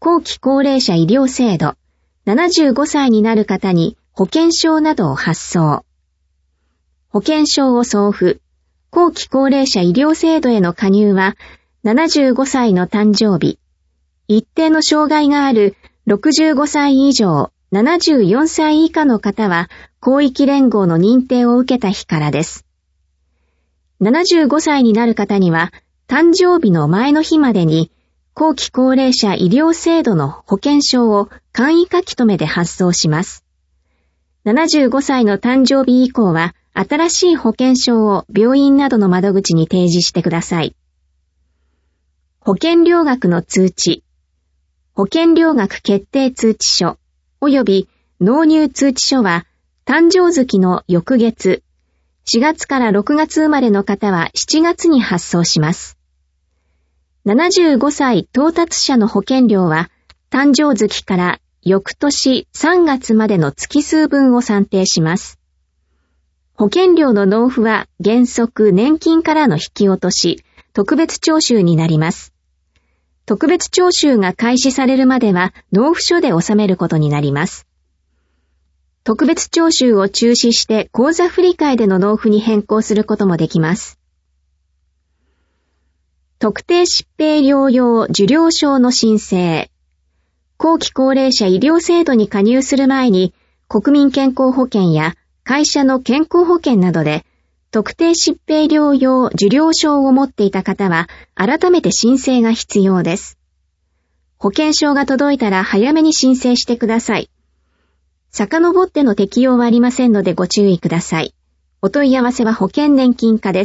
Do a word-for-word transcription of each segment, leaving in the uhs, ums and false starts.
後期高齢者医療制度、ななじゅうごさいになる方に保険証などを発送。保険証を送付、後期高齢者医療制度への加入は、ななじゅうごさいの誕生日、一定の障害があるろくじゅうごさい以上、ななじゅうよんさい以下の方は、広域連合の認定を受けた日からです。ななじゅうごさいになる方には、誕生日の前の日までに、後期高齢者医療制度の保険証を簡易書き留めで発送します。ななじゅうごさいの誕生日以降は、新しい保険証を病院などの窓口に提示してください。保険料額の通知、保険料額決定通知書、及び納入通知書は、誕生月の翌月、しがつからろくがつ生まれの方はしちがつに発送します。ななじゅうごさい到達者の保険料は、誕生月から翌年さんがつまでの月数分を算定します。保険料の納付は原則年金からの引き落とし、特別徴収になります。特別徴収が開始されるまでは納付書で納めることになります。特別徴収を中止して口座振替での納付に変更することもできます。特定疾病療養受領証の申請。後期高齢者医療制度に加入する前に国民健康保険や会社の健康保険などで特定疾病療養受領証を持っていた方は改めて申請が必要です。保険証が届いたら早めに申請してください。遡っての適用はありませんのでご注意ください。お問い合わせは保険年金課です。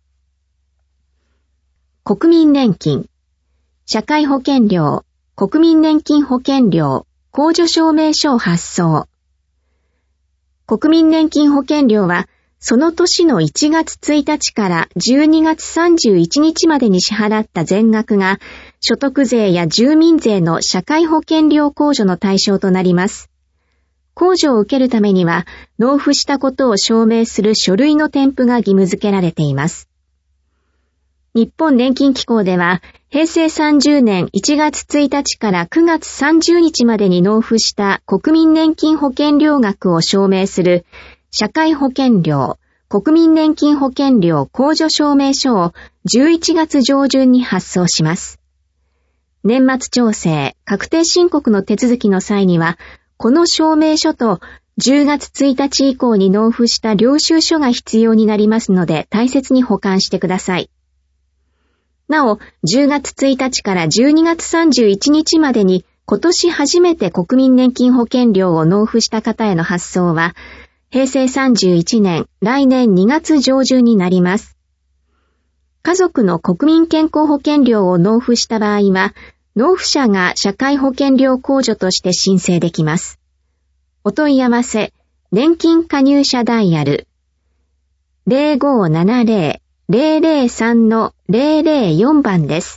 国民年金、社会保険料、国民年金保険料、控除証明書を発送。国民年金保険料は、その年のいちがつついたちからじゅうにがつさんじゅういちにちまでに支払った全額が、所得税や住民税の社会保険料控除の対象となります。控除を受けるためには、納付したことを証明する書類の添付が義務付けられています。日本年金機構では、平成さんじゅうねんいちがつついたちからくがつさんじゅうにちまでに納付した国民年金保険料額を証明する社会保険料、国民年金保険料控除証明書をじゅういちがつじょうじゅんに発送します。年末調整、確定申告の手続きの際には、この証明書とじゅうがつついたち以降に納付した領収書が必要になりますので大切に保管してください。なお、じゅうがつついたちからじゅうにがつさんじゅういちにちまでに今年初めて国民年金保険料を納付した方への発送は、平成さんじゅういちねん、来年にがつじょうじゅんになります。家族の国民健康保険料を納付した場合は、納付者が社会保険料控除として申請できます。お問い合わせ、年金加入者ダイヤル ゼロごーななゼロ ゼロゼロさん のゼロゼロよんばんです。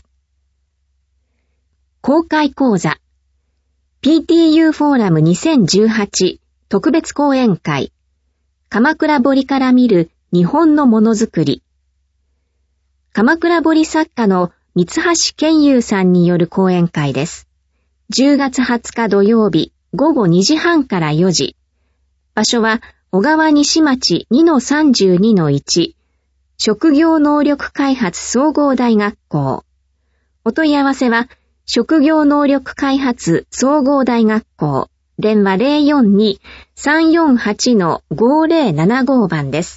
公開講座 ピーティーユー フォーラムにせんじゅうはち特別講演会鎌倉彫から見る日本のものづくり。鎌倉彫作家の三橋健雄さんによる講演会です。じゅうがつはつか土曜日ごごにじはんからよじ。場所は小川西町 にのさんじゅうにのいち 職業能力開発総合大学校。お問い合わせは職業能力開発総合大学校。電話 ゼロよんに さんよんはち のごゼロななご 番です。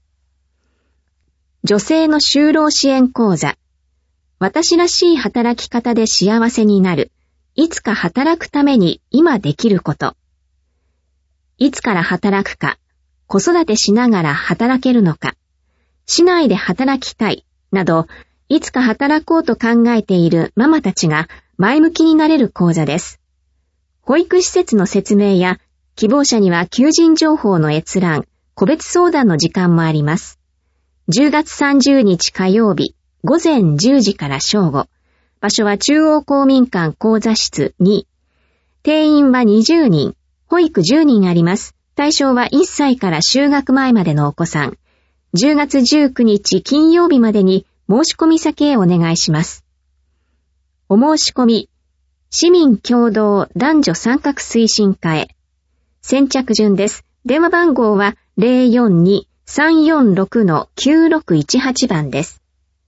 女性の就労支援講座。私らしい働き方で幸せになる。いつか働くために今できること。いつから働くか、子育てしながら働けるのか、市内で働きたい、など、いつか働こうと考えているママたちが前向きになれる講座です。保育施設の説明や、希望者には求人情報の閲覧、個別相談の時間もあります。じゅうがつさんじゅうにち火曜日、ごぜんじゅうじから正午。場所は中央公民館講座室に。定員はにじゅうにん、保育じゅうにんあります。対象はいっさいから就学前までのお子さん。じゅうがつじゅうくにち金曜日までに申し込み先へお願いします。お申し込み、 市民共同男女参画推進課へ。先着順です。電話番号は ゼロよんに さんよんろく きゅうろくいちはち 番です。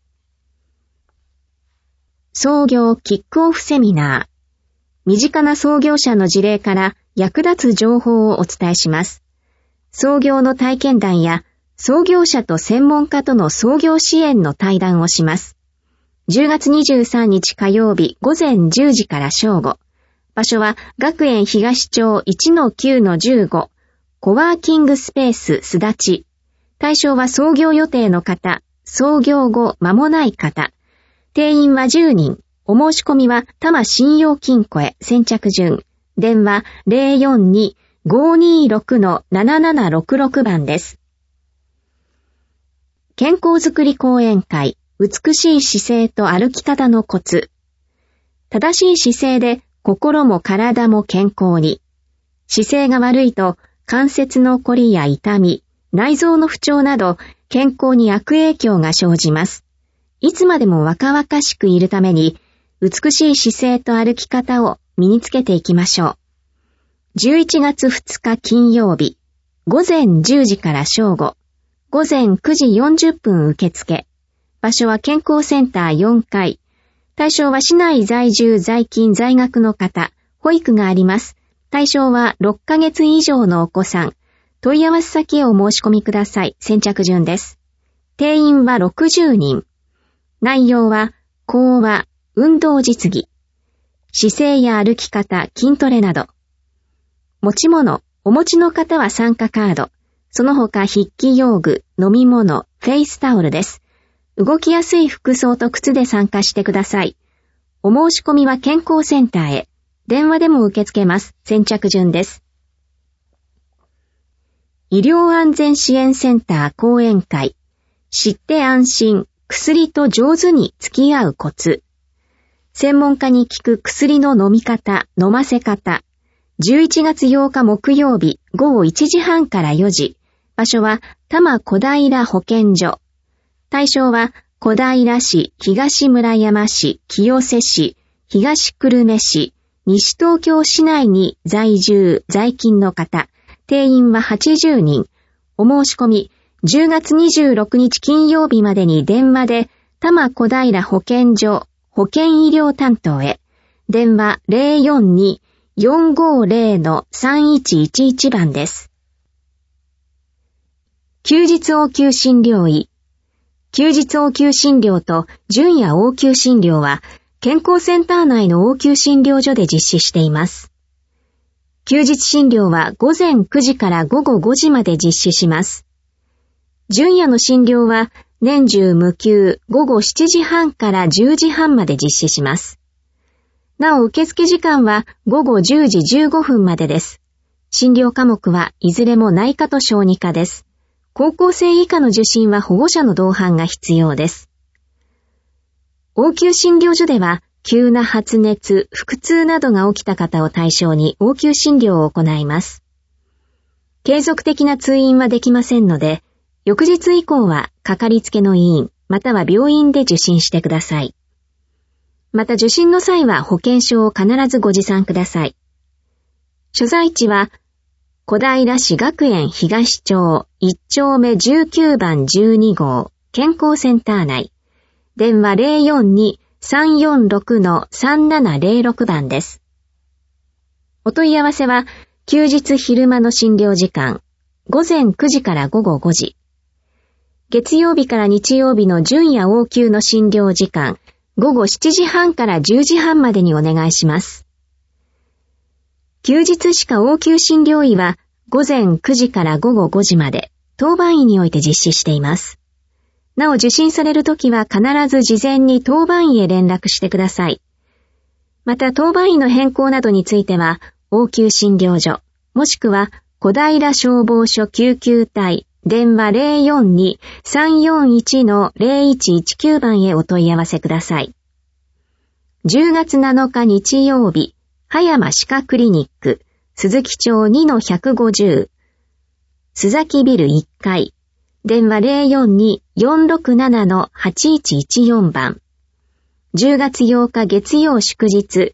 創業キックオフセミナー。身近な創業者の事例から役立つ情報をお伝えします。創業の体験談や創業者と専門家との創業支援の対談をします。じゅうがつにじゅうさんにち火曜日午前じゅうじから正午。場所は学園東町 いちのきゅうのじゅうご コワーキングスペースすだち。対象は創業予定の方、創業後間もない方。定員はじゅうにん。お申し込みは多摩信用金庫へ。先着順。電話 ゼロよんに ごにろく ななななろくろく 番です。健康づくり講演会。美しい姿勢と歩き方のコツ。正しい姿勢で心も体も健康に。姿勢が悪いと関節のこりや痛み、内臓の不調など健康に悪影響が生じます。いつまでも若々しくいるために、美しい姿勢と歩き方を身につけていきましょう。じゅういちがつふつか金曜日、午前じゅうじから正午、午前くじよんじゅっぷん受付。場所は健康センターよんかい。対象は市内在住在勤在学の方、保育があります。対象はろっかげつ以上のお子さん。問い合わせ先へお申し込みください。先着順です。定員はろくじゅうにん。内容は講話、運動実技、姿勢や歩き方、筋トレなど。持ち物、お持ちの方は参加カード。その他筆記用具、飲み物、フェイスタオルです。動きやすい服装と靴で参加してください。お申し込みは健康センターへ。電話でも受け付けます。先着順です。医療安全支援センター講演会。知って安心、薬と上手に付き合うコツ。専門家に聞く薬の飲み方、飲ませ方。じゅういちがつようか木曜日ごごいちじはんからよじ。場所は多摩小平保健所。対象は小平市、東村山市、清瀬市、東久留米市、西東京市内に在住、在勤の方。定員ははちじゅうにん。お申し込み、じゅうがつにじゅうろくにち金曜日までに電話で多摩小平保健所保健医療担当へ。電話 ゼロよんに よんごゼロ さんいちいちいち 番です。休日応急診療医。休日応急診療と準夜応急診療は健康センター内の応急診療所で実施しています。休日診療は午前くじから午後ごじまで実施します。準夜の診療は年中無休午後しちじはんからじゅうじはんまで実施します。なお受付時間は午後じゅうじじゅうごふんまでです。診療科目はいずれも内科と小児科です。高校生以下の受診は保護者の同伴が必要です。応急診療所では急な発熱、腹痛などが起きた方を対象に応急診療を行います。継続的な通院はできませんので、翌日以降はかかりつけの医院または病院で受診してください。また受診の際は保険証を必ずご持参ください。所在地は小平市学園東町いっちょうめじゅうきゅうばんじゅうにごう健康センター内。電話 ゼロよんに さんよんろく さんななゼロろく 番です。お問い合わせは休日昼間の診療時間ごぜんくじからごごごじ。月曜日から日曜日の準夜応急の診療時間ごごしちじはんからじゅうじはんまでにお願いします。休日しか応急診療医はごぜんくじからごごごじまで当番医において実施しています。なお受診されるときは必ず事前に当番医へ連絡してください。また当番医の変更などについては応急診療所もしくは小平消防署救急隊電話 ゼロよんに さんよんいち ゼロいちいちきゅう 番へお問い合わせください。じゅうがつなのか日曜日葉山歯科クリニック、鈴木町 にのひゃくごじゅう、須崎ビルいっかい、電話 ゼロよんに よんろくなな はちいちいちよん 番。じゅうがつようか月曜祝日、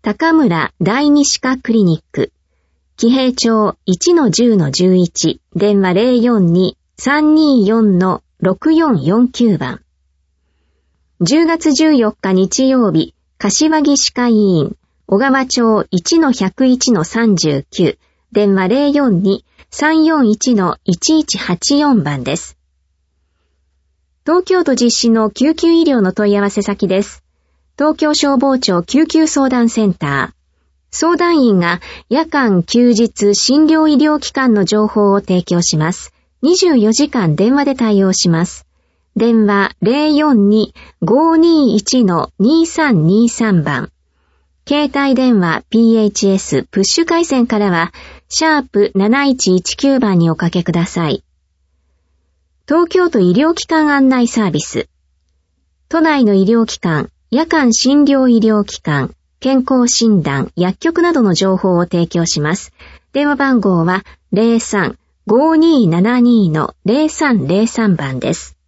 高村第二歯科クリニック、紀平町 いちのじゅうのじゅういち、電話 ゼロよんに さんにーよん ろくよんよんきゅう 番。じゅうがつじゅうよっか日曜日、柏木歯科医院、小川町 いちのひゃくいちのさんじゅうきゅう、電話 ゼロよんに さんよんいち いちいちはちよん 番です。東京都実施の救急医療の問い合わせ先です。東京消防庁救急相談センター。相談員が夜間休日診療医療機関の情報を提供します。にじゅうよじかん電話で対応します。電話 ゼロよんに ごーにーいち にーさんにーさん 番。携帯電話 ピーエイチエス プッシュ回線からは、シャープなないちいちきゅう番におかけください。東京都医療機関案内サービス。都内の医療機関、夜間診療医療機関、健康診断、薬局などの情報を提供します。電話番号は ゼロさん ごーにーななにー ゼロさんゼロさん 番です。